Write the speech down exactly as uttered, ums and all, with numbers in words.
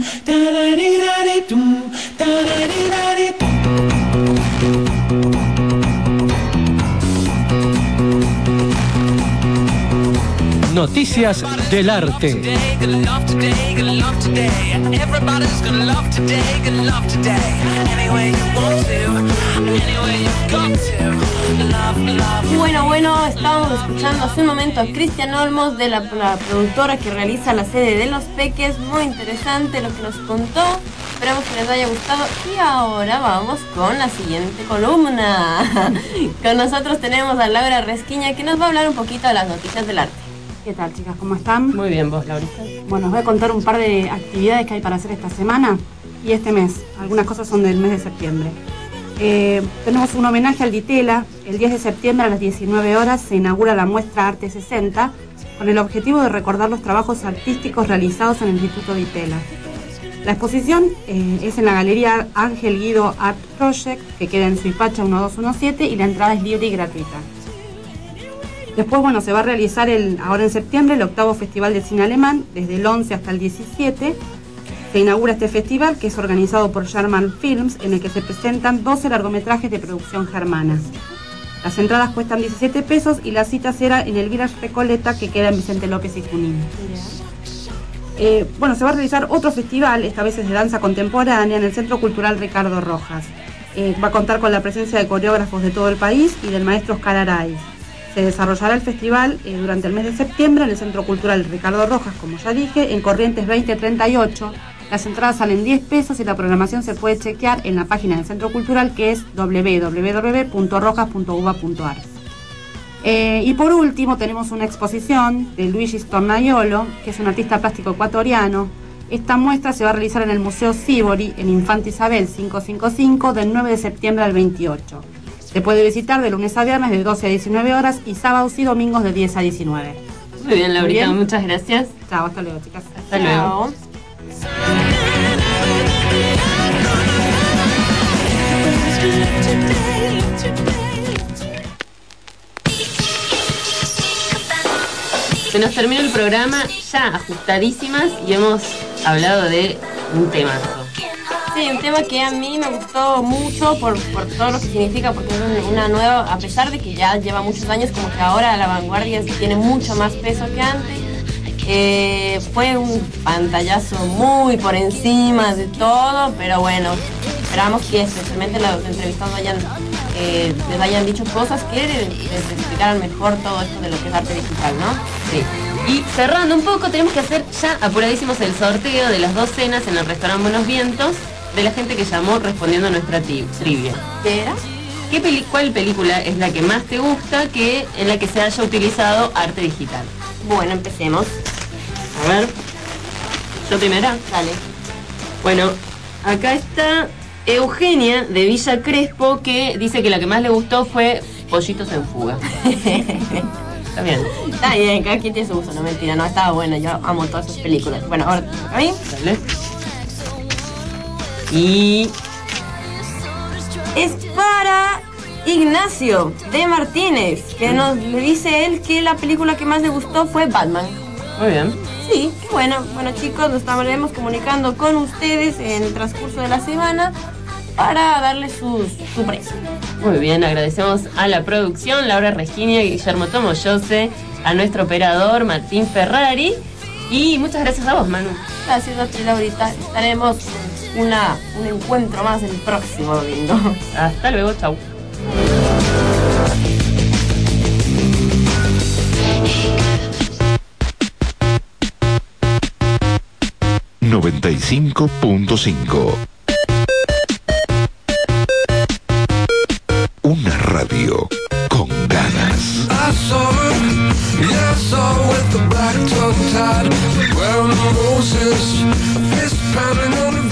tarariraretum, tarariraretum. Noticias del arte. Bueno, bueno, estábamos escuchando hace un momento a Cristian Olmos, de la, la productora que realiza la serie de Los Peques. Muy interesante lo que nos contó. Esperamos que les haya gustado. Y ahora vamos con la siguiente columna. Con nosotros tenemos a Laura Resquiña, que nos va a hablar un poquito de las noticias del arte. ¿Qué tal, chicas? ¿Cómo están? Muy bien, vos, Laurita. Bueno, os voy a contar un par de actividades que hay para hacer esta semana y este mes. Algunas cosas son del mes de septiembre. Eh, tenemos un homenaje al Ditela. El diez de septiembre a las diecinueve horas se inaugura la muestra Arte sesenta con el objetivo de recordar los trabajos artísticos realizados en el Instituto Ditela. La exposición eh, es en la Galería Ángel Guido Art Project, que queda en Suipacha uno dos uno siete, y la entrada es libre y gratuita. Después, bueno, se va a realizar el, ahora en septiembre el octavo Festival de Cine Alemán, desde el once hasta el diecisiete. Se inaugura este festival, que es organizado por German Films, en el que se presentan doce largometrajes de producción germana. Las entradas cuestan diecisiete pesos y la cita será en el Village Recoleta, que queda en Vicente López y Junín. Eh, bueno, se va a realizar otro festival, esta vez es de danza contemporánea, en el Centro Cultural Ricardo Rojas. Eh, va a contar con la presencia de coreógrafos de todo el país y del maestro Oscar Araiz. Se desarrollará el festival eh, durante el mes de septiembre en el Centro Cultural Ricardo Rojas, como ya dije, en Corrientes veinte treinta y ocho. Las entradas salen diez pesos y la programación se puede chequear en la página del Centro Cultural, que es doble u doble u doble u punto rojas punto u b a punto a r. Eh, y por último tenemos una exposición de Luigi Stornaiolo, que es un artista plástico ecuatoriano. Esta muestra se va a realizar en el Museo Sibori, en Infanta Isabel quinientos cincuenta y cinco, del nueve de septiembre al veintiocho. Se puede visitar de lunes a viernes de doce a diecinueve horas y sábados y domingos de diez a diecinueve. Muy bien, Laurita, Muy bien. Muchas gracias. Chao, hasta luego, chicas. Hasta luego. Se nos terminó el programa, ya ajustadísimas, y hemos hablado de un temazo. Sí, un tema que a mí me gustó mucho por, por todo lo que significa, porque es una nueva, a pesar de que ya lleva muchos años, como que ahora la vanguardia tiene mucho más peso que antes. Eh, fue un pantallazo muy por encima de todo, pero bueno, esperamos que especialmente los entrevistados hayan, eh, les hayan dicho cosas que les, les explicaran mejor todo esto de lo que es arte digital, ¿no? Sí. Y cerrando un poco, tenemos que hacer ya apuradísimos el sorteo de las dos cenas en el restaurante Buenos Vientos, de la gente que llamó respondiendo a nuestra tri trivia. ¿Qué era? ¿Qué peli ¿Cuál película es la que más te gusta que en la que se haya utilizado arte digital? Bueno, empecemos. A ver. ¿Yo primera? Dale. Bueno, acá está Eugenia de Villa Crespo, que dice que la que más le gustó fue Pollitos en Fuga. Está bien. Está bien, cada quien tiene su gusto, no mentira, no, estaba buena, yo amo todas esas películas. Bueno, ahora a mí. Dale. Y es para Ignacio de Martínez, que nos le dice él que la película que más le gustó fue Batman. Muy bien. Sí, qué bueno. Bueno, chicos, nos estaremos comunicando con ustedes en el transcurso de la semana para darles sus, su precio. Muy bien, agradecemos a la producción, Laura Resquiña, Guillermo Tomoyose, a nuestro operador Martín Ferrari, y muchas gracias a vos, Manu. Gracias a ti, Laurita. Estaremos Una, un encuentro más el próximo domingo. Hasta luego, chau. noventa y cinco punto cinco. Una radio con ganas. I saw her, yeah, I saw her with the black tongue tied, wearing the roses, fist pounding on the